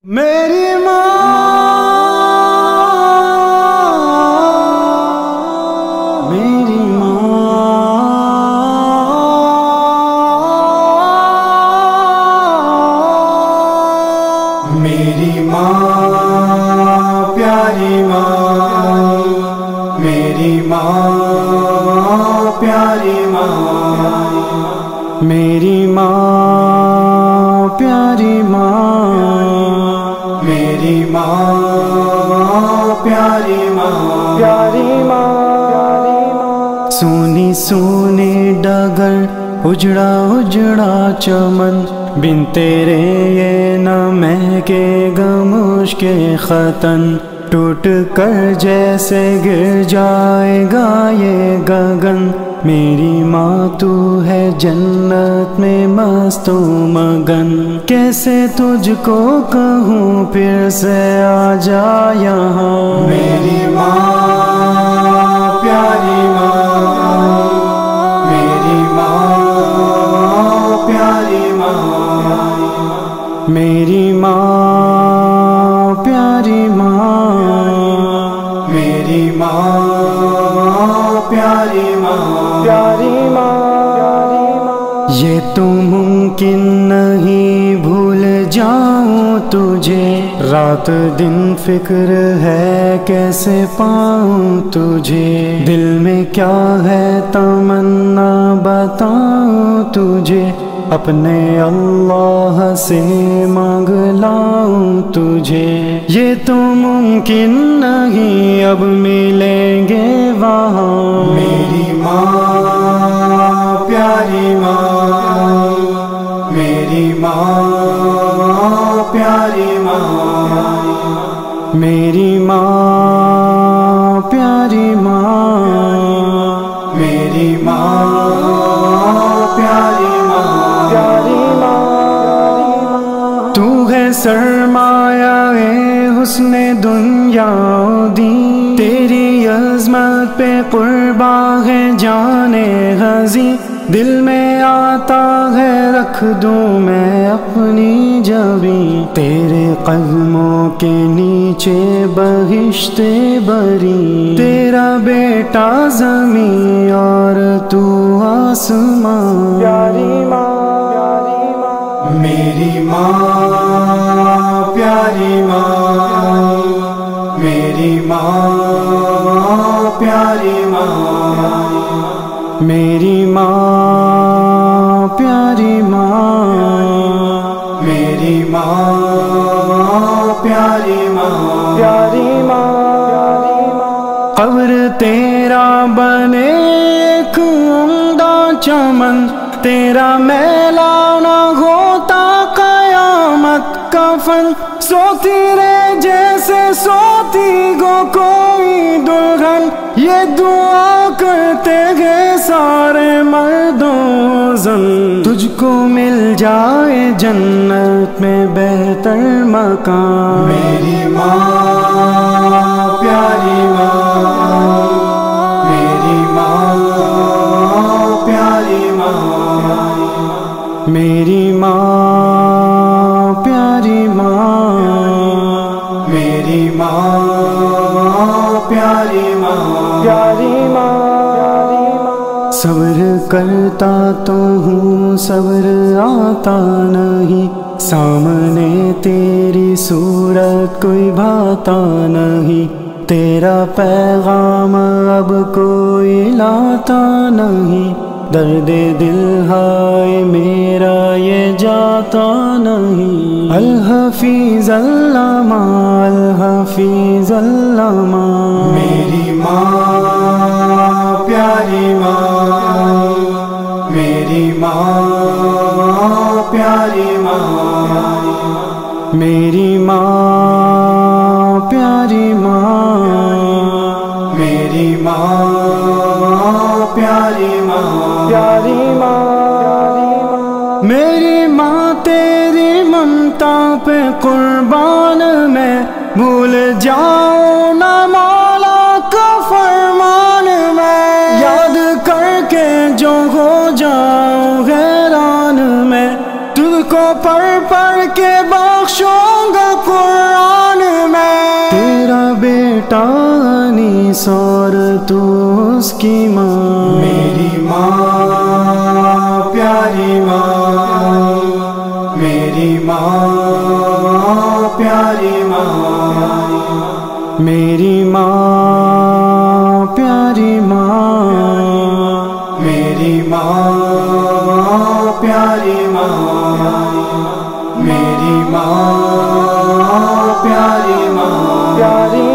میری ماں میری ماں میری ماں پیاری ماں میری ماں پیاری ماں میری ماں پیاری ماں میری ماں پیاری ماں پیاری ماں سونی سونی ڈگر اجڑا اجڑا چمن بن تیرے یہ نہ مہکے گا مشک ختن ٹوٹ کر جیسے گر جائے گا یہ گگن میری ماں تو ہے جنت میں مست و مگن کیسے تجھ کو کہوں پھر سے آ جا یہاں میری ماں پیاری ماں میری ماں پیاری ماں میری ماں پیاری ماں میری ماں پیاری ماں پیاری ماں یہ تو ممکن نہیں بھول جاؤں تجھے رات دن فکر ہے کیسے پاؤں تجھے دل میں کیا ہے تمنا بتاؤں تجھے اپنے اللہ سے مانگ لاؤں تجھے یہ تو ممکن نہیں اب ملیں گے وہاں میری ماں پیاری ماں میری ماں پیاری ماں میری ماں پیاری ماں میری ماں پیاری ماں پیاری ماں تو ہے سرمایہ حسن دنیا دی تیری عظمت پہ قرباں ہے جانے غازی دل میں آتا ہے رکھ دوں میں اپنی جبیں تیرے قدموں کے نیچے بہشت بری تیرا بیٹا زمین اور تو آسمان پیاری ماں میری ماں پیاری ماں میری ماں پیاری ماں میری ماں پیاری ماں میری ماں پیاری ماں پیاری ماں قبر تیرا بنے ایک عمدہ چمن تیرا میلہ نہ ہوتا قیامت کفن سوتی رے جیسے سوتی گو کوئی دلہن یہ دعا کرتے گئے سارے مردوں زن تجھ کو مل جائے جنت میں بہتر مکان میری ماں پیاری ماں میری ماں پیاری ماں میری ماں پیاری ماں میری ماں پیاری ماں پیاری ماں صبر کرتا تو ہوں صبر آتا نہیں سامنے تیری صورت کوئی بھاتا نہیں تیرا پیغام اب کوئی لاتا نہیں درد دل ہائے میرا یہ جاتا نہیں الحفیظ علامہ الحفیظ علامہ میری ماں پیاری ماں میری ماں پیاری ماں میری ماں پیاری ماں میری ماں پیاری ماں پیاری ماں میری ماں تیری ممتا پہ قربان میں بھول جاؤں نہ مولا کا فرمان میں یاد کر کے جو ہو جاؤں حیران میں تجھ کو پڑھ پڑھ کے بخشوں گا قرآن میں، تیرا بیٹا انیس اور تو اس کی ماں، میری ماں پیاری ماں، میری ماں پیاری ماں، میری ماں پیاری ماں، میری ماں پیاری ماں، میری ماں پیاری ماں، پیاری